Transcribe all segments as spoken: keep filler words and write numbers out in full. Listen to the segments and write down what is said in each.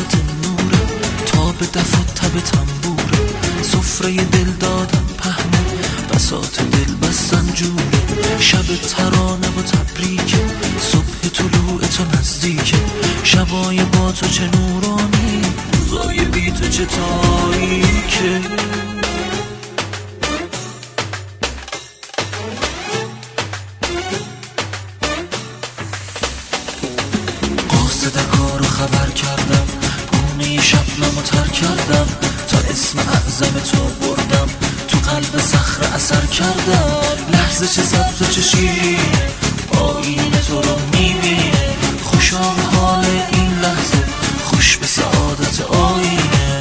سلطنت نوره، تا به دف و تب تنبوره، سفره دل دادم پهنه، بساط دل بستن جوره، شب ترانه و تبریکه، صبح طلوع تو نزدیکه، شبای با تو چه نورانی، روزای بی تو چه تاریکه. قاصد کارو خبر کردم، گونه شبنمو تر کردم، تا اسم اعظم تو بردم، تو قلب صخره اثر کردم. لحظه چه سبز و چه شیرین، آینه تو رو میبینه، خوشا به حال این لحظه، خوش به سعادت آینه.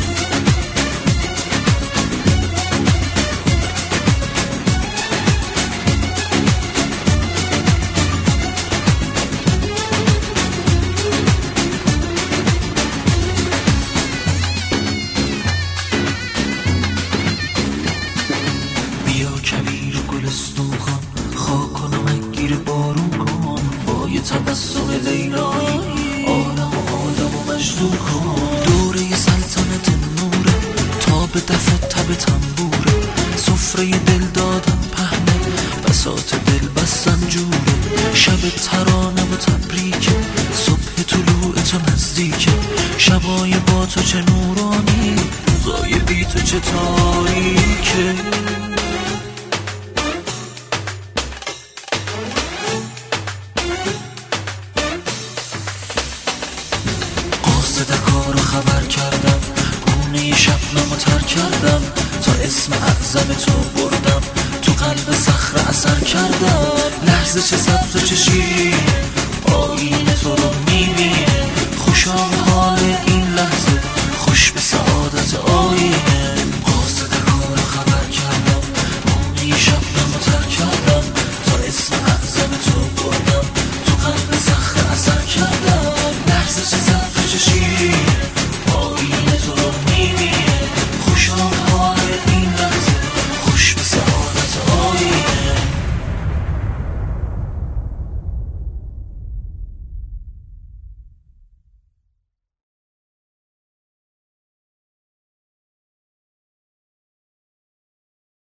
بیا کویر و گلستون کن، خاک کنم گیر بارون کن، با یه تبسم لیلایی آدم و آدم و مجنون کن. دوره سلطنت نوره، تا به دف و تب تنبوره، سفره دل دادم پهنه، بساط دل بستن جوره، شب ترانه و تبریکه، صبح طلوع تو نزدیکه، شبای با تو چه نورانی، روزای بی تو چه تاریکه. قاصد کارو خبر کردم، گونه شبنمو تر کردم، تا اسم اعظم تو بردم، تو قلب صخره اثر کردم. لحظه چه سبز و چه شیرین، آینه تو رو میبینم،